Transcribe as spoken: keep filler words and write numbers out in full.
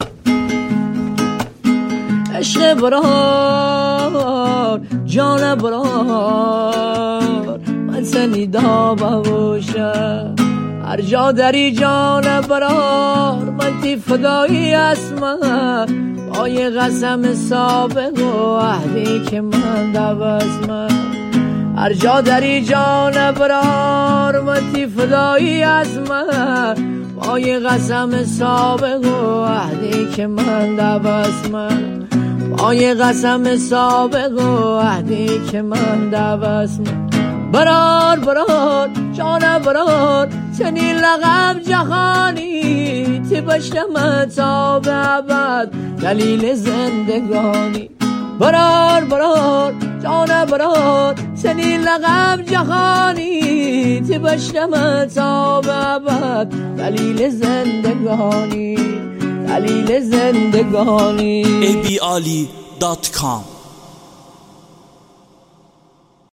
عشق برار جان برار من سنیدا باشم هر جا دری جان برار من تی فدایی اسمم با یه قسم سابق و عهدی که من دوازمم هر جا دری جان برار من تی فدایی اسمم با یه قسم سابق و عهدی که من دوازمم با یه قسم سابق و عهدی که من دوازمم برار برار جان برار سنی لقب جهانی تی بشتم تا به ابد دلیل زندگانی برار برار جان برار سنی لقب جهانی تی بشتم تا به ابد دلیل زندگانی دلیل زندگانی ای بی علی دات کام